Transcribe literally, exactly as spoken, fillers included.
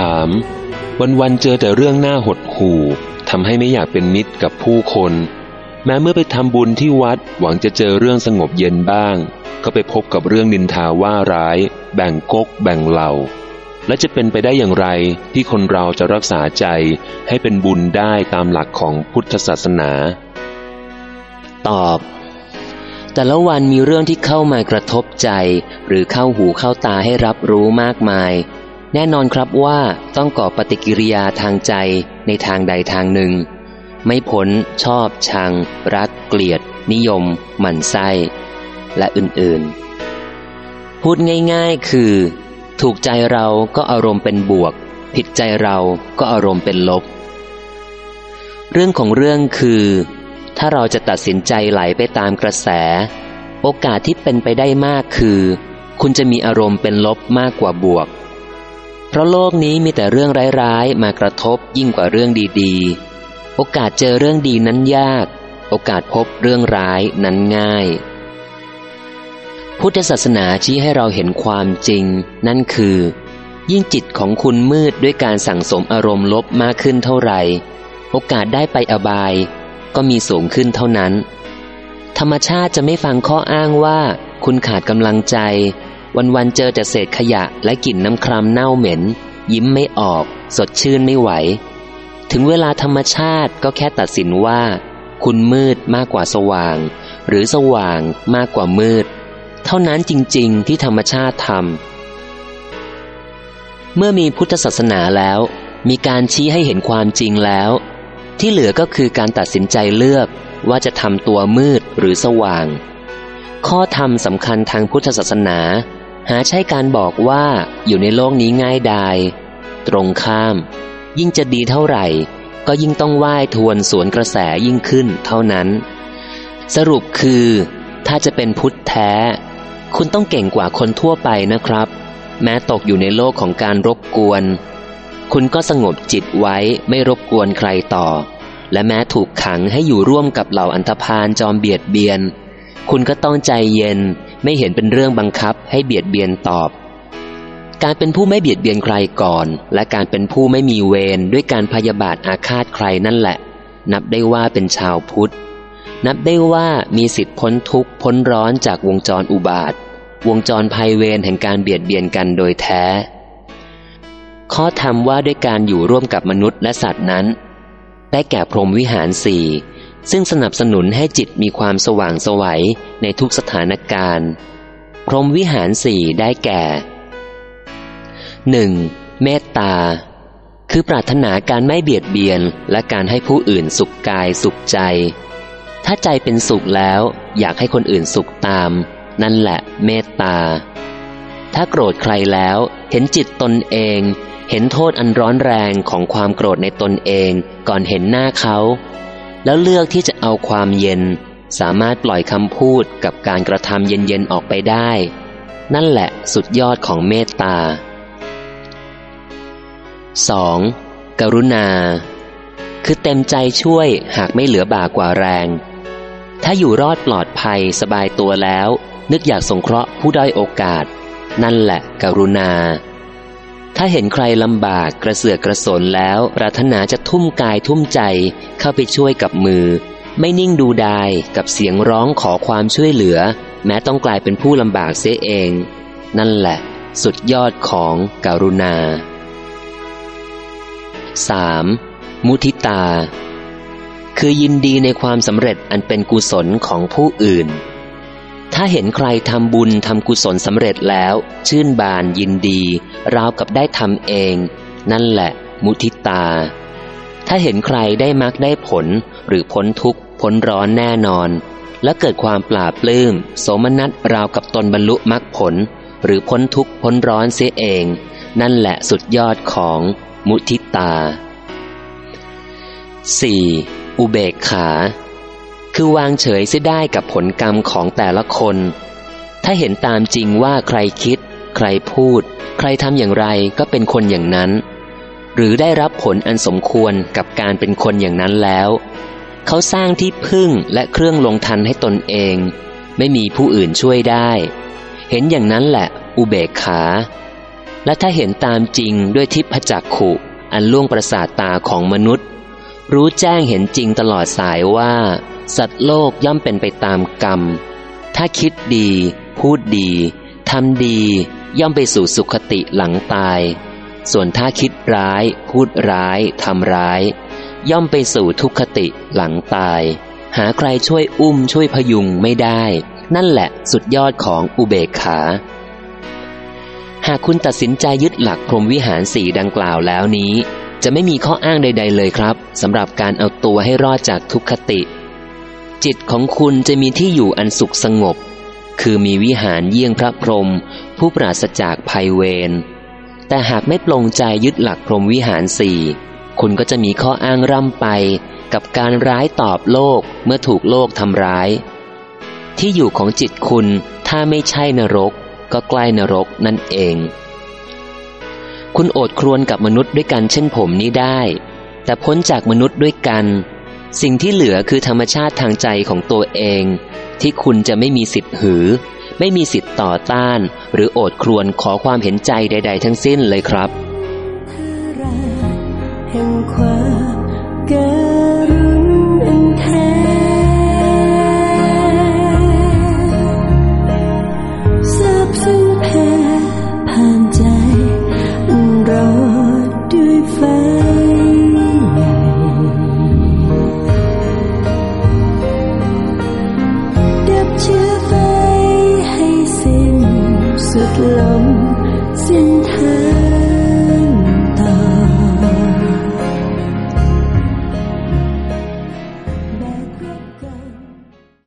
ามวันๆเจอแต่เรื่องน่าหดหู่ทำให้ไม่อยากเป็นมิตรกับผู้คนแม้เมื่อไปทำบุญที่วัดหวังจะเจอเรื่องสงบเย็นบ้างก็ไปพบกับเรื่องนินทาว่าร้ายแบ่งก๊กแบ่งเหล่าและจะเป็นไปได้อย่างไรที่คนเราจะรักษาใจให้เป็นบุญได้ตามหลักของพุทธศาสนาตอบแต่ละวันมีเรื่องที่เข้ามากระทบใจหรือเข้าหูเข้าตาให้รับรู้มากมายแน่นอนครับว่าต้องก่อปฏิกิริยาทางใจในทางใดทางหนึ่งไม่พ้นชอบชังรักเกลียดนิยมหมั่นไส้และอื่นๆพูดง่ายๆคือถูกใจเราก็อารมณ์เป็นบวกผิดใจเราก็อารมณ์เป็นลบเรื่องของเรื่องคือถ้าเราจะตัดสินใจไหลไปตามกระแสโอกาสที่เป็นไปได้มากคือคุณจะมีอารมณ์เป็นลบมากกว่าบวกเพราะโลกนี้มีแต่เรื่องร้ายๆมากระทบยิ่งกว่าเรื่องดีๆโอกาสเจอเรื่องดีนั้นยากโอกาสพบเรื่องร้ายนั้นง่ายพุทธศาสนาชี้ให้เราเห็นความจริงนั่นคือยิ่งจิตของคุณมืดด้วยการสั่งสมอารมณ์ลบมากขึ้นเท่าไหร่โอกาสได้ไปอบายก็มีสูงขึ้นเท่านั้นธรรมชาติจะไม่ฟังข้ออ้างว่าคุณขาดกำลังใจวันๆเจอแต่เศษขยะและกลิ่นน้ำครามเน่าเหม็นยิ้มไม่ออกสดชื่นไม่ไหวถึงเวลาธรรมชาติก็แค่ตัดสินว่าคุณมืดมากกว่าสว่างหรือสว่างมากกว่ามืดเท่านั้นจริงๆที่ธรรมชาติทำเมื่อมีพุทธศาสนาแล้วมีการชี้ให้เห็นความจริงแล้วที่เหลือก็คือการตัดสินใจเลือกว่าจะทำตัวมืดหรือสว่างข้อธรรมสำคัญทางพุทธศาสนาหาใช่การบอกว่าอยู่ในโลกนี้ง่ายดายตรงข้ามยิ่งจะดีเท่าไหร่ก็ยิ่งต้องว่ายทวนสวนกระแสยิ่งขึ้นเท่านั้นสรุปคือถ้าจะเป็นพุทธแท้คุณต้องเก่งกว่าคนทั่วไปนะครับแม้ตกอยู่ในโลกของการรบกวนคุณก็สงบจิตไว้ไม่รบกวนใครต่อและแม้ถูกขังให้อยู่ร่วมกับเหล่าอันธพาลจอมเบียดเบียนคุณก็ต้องใจเย็นไม่เห็นเป็นเรื่องบังคับให้เบียดเบียนตอบการเป็นผู้ไม่เบียดเบียนใครก่อนและการเป็นผู้ไม่มีเวรด้วยการพยาบาทอาฆาตใครนั่นแหละนับได้ว่าเป็นชาวพุทธนับได้ว่ามีสิทธิพ้นทุกข์พ้นร้อนจากวงจรอุบาทวงจรภัยเวรแห่งการเบียดเบียนกันโดยแท้ข้อธรรมว่าด้วยการอยู่ร่วมกับมนุษย์และสัตว์นั้นได้แก่พรหมวิหารสี่ซึ่งสนับสนุนให้จิตมีความสว่างไสวในทุกสถานการณ์พรหมวิหารสี่ได้แก่ หนึ่ง. เมตตาคือปรารถนาการไม่เบียดเบียนและการให้ผู้อื่นสุขกายสุขใจถ้าใจเป็นสุขแล้วอยากให้คนอื่นสุขตามนั่นแหละเมตตาถ้าโกรธใครแล้วเห็นจิตตนเองเห็นโทษอันร้อนแรงของความโกรธในตนเองก่อนเห็นหน้าเขาแล้วเลือกที่จะเอาความเย็นสามารถปล่อยคำพูดกับการกระทำเย็นๆออกไปได้นั่นแหละสุดยอดของเมตตา สอง. กรุณาคือเต็มใจช่วยหากไม่เหลือบ่ากว่าแรงถ้าอยู่รอดปลอดภัยสบายตัวแล้วนึกอยากสงเคราะห์ผู้ด้อยโอกาสนั่นแหละกรุณาถ้าเห็นใครลำบากกระเสือกกระสนแล้วปรารถนาจะทุ่มกายทุ่มใจเข้าไปช่วยกับมือไม่นิ่งดูดายกับเสียงร้องขอความช่วยเหลือแม้ต้องกลายเป็นผู้ลำบากเสียเองนั่นแหละสุดยอดของกรุณา สาม. มุทิตาคือยินดีในความสำเร็จอันเป็นกุศลของผู้อื่นถ้าเห็นใครทำบุญทำกุศลสำเร็จแล้วชื่นบานยินดีราวกับได้ทำเองนั่นแหละมุทิตาถ้าเห็นใครได้มรรคได้ผลหรือพ้นทุกข์พ้นร้อนแน่นอนและเกิดความปลาบปลื้มโสมนัสราวกับตนบรรลุมรรคผลหรือพ้นทุกข์พ้นร้อนเสียเองนั่นแหละสุดยอดของมุทิตา สี่. อุเบกขาคือวางเฉยเสียได้กับผลกรรมของแต่ละคนถ้าเห็นตามจริงว่าใครคิดใครพูดใครทำอย่างไรก็เป็นคนอย่างนั้นหรือได้รับผลอันสมควรกับการเป็นคนอย่างนั้นแล้วเขาสร้างที่พึ่งและเครื่องลงทันให้ตนเองไม่มีผู้อื่นช่วยได้เห็นอย่างนั้นแหละอุเบกขาและถ้าเห็นตามจริงด้วยทิพจักขุอันล่วงประสาทตาของมนุษย์รู้แจ้งเห็นจริงตลอดสายว่าสัตว์โลกย่อมเป็นไปตามกรรมถ้าคิดดีพูดดีทำดีย่อมไปสู่สุคติหลังตายส่วนถ้าคิดร้ายพูดร้ายทำร้ายย่อมไปสู่ทุกขติหลังตายหาใครช่วยอุ้มช่วยพยุงไม่ได้นั่นแหละสุดยอดของอุเบกขาหากคุณตัดสินใจยึดหลักพรหมวิหารสี่ดังกล่าวแล้วนี้จะไม่มีข้ออ้างใดๆเลยครับสำหรับการเอาตัวให้รอดจากทุกขติจิตของคุณจะมีที่อยู่อันสุขสงบคือมีวิหารเยี่ยงพระพรหมผู้ปราศจากภัยเวรแต่หากไม่ปลงใจยึดหลักพรหมวิหารสี่คุณก็จะมีข้ออ้างร่ำไปกับการร้ายตอบโลกเมื่อถูกโลกทำร้ายที่อยู่ของจิตคุณถ้าไม่ใช่นรกก็ใกล้นรกนั่นเองคุณโอดครวญกับมนุษย์ด้วยกันเช่นผมนี้ได้แต่พ้นจากมนุษย์ด้วยกันสิ่งที่เหลือคือธรรมชาติทางใจของตัวเองที่คุณจะไม่มีสิทธิ์หือไม่มีสิทธิ์ต่อต้านหรือโอดครวญขอความเห็นใจใดๆทั้งสิ้นเลยครับแห่งความกรุณอันแท้ซาบซึ้งแผ่ผ่านใจอันรอด้วยไฟใหญ่ดับเชื้อไฟให้สิ้นสุดลม